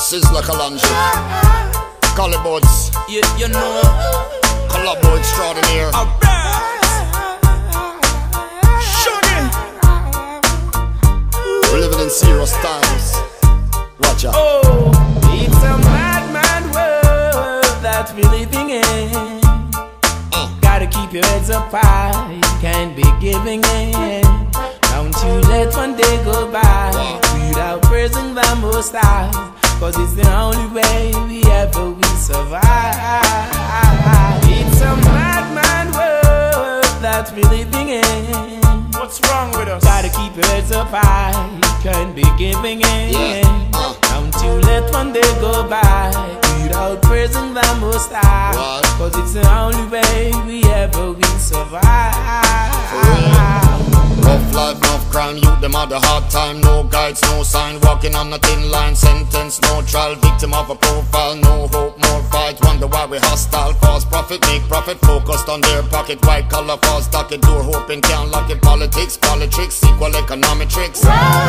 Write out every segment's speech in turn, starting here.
Sizzler Kalanji, Calibots, you know, Collabo extraordinaire. We're living in serious times. Watch out. Oh, it's a mad, mad world that we're living in. Gotta keep your heads up high, you can't be giving in. Don't you let one day go by without praising the Most High, 'cause it's the only way we ever will survive. It's a mad, mad world that we're living in. What's wrong with us? Gotta keep your heads up high, you can't be giving in. Don't you let one day go by without praising the Most High, 'cause it's the only way we ever will survive. Rough life, enough crime, youth them had a hard time. No guides, no sign, walking on a thin line. Sentence, no trial, victim of a profile. No hope, more fight, wonder why we hostile. False profit, make profit, focused on their pocket. White collar, false docket, door hoping can't lock it. Politics, politics, equal economic tricks.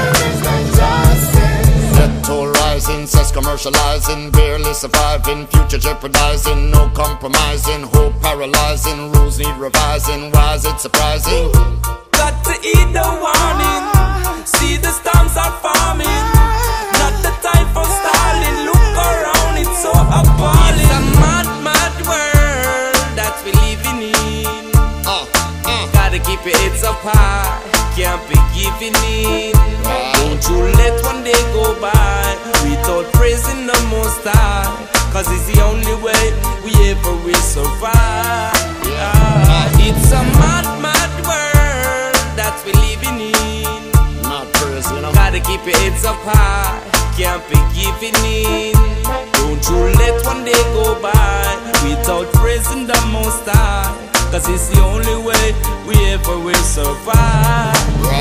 Death toll rising, cess commercializing, barely surviving, future jeopardizing, no compromising, hope paralyzing, rules need revising. Why is it surprising? Got to heed the warning, see the storms are forming. Not the time for stalling, look around, it's so appalling. It's a mad, mad world that we living in. Gotta keep your heads up high, can't be giving in. Don't you let one day go by without praising the Most High, 'cause it's the only way we ever will survive. It's a mad, mad world that we living in. Not praise, you know. Gotta keep your heads up high, can't be giving in. Don't you let one day go by without praising the Most High, 'cause it's the only way we ever will survive.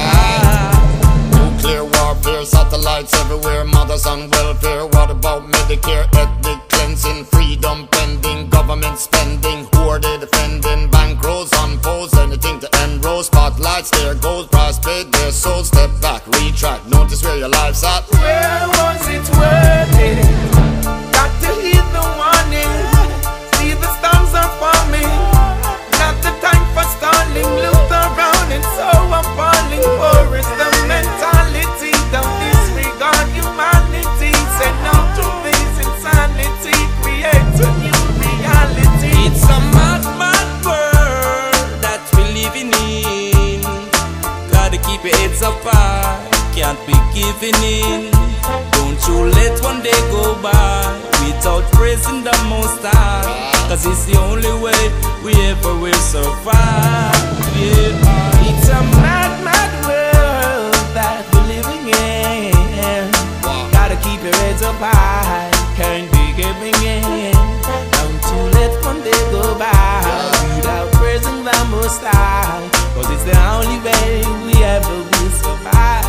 Nuclear warfare, satellites everywhere, mothers on welfare. What about Medicare, ethnic cleansing, freedom pending, government spending? Who are they defending? Bankrolls on foes, anything to enroll. Spotlights, there goes price paid, their souls. Step back, retract, notice where your life's at. Where was it worth it? Got to heed the warning, see the storms are forming. Not the time for stalling, look around, it's so appalling. For it's the mentality, don't disregard humanity. Say no to this insanity, create a new reality. It's a mad, mad world that we're living in. Gotta keep your heads up high, can't be giving in. Don't you let one day go by without praising the Most High, 'cause it's the only way we ever will survive. It's a mad, mad world that we're living in. Gotta keep your heads up high, can't be giving in. Don't you let one day go by without praising the Most High, 'cause it's the only way we ever will survive.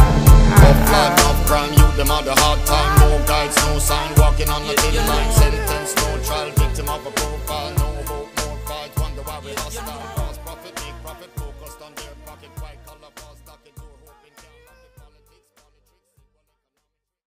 Rough life, enough crime, youth them had a hard time. No guides, no sign, walking on a thin line. Sentence,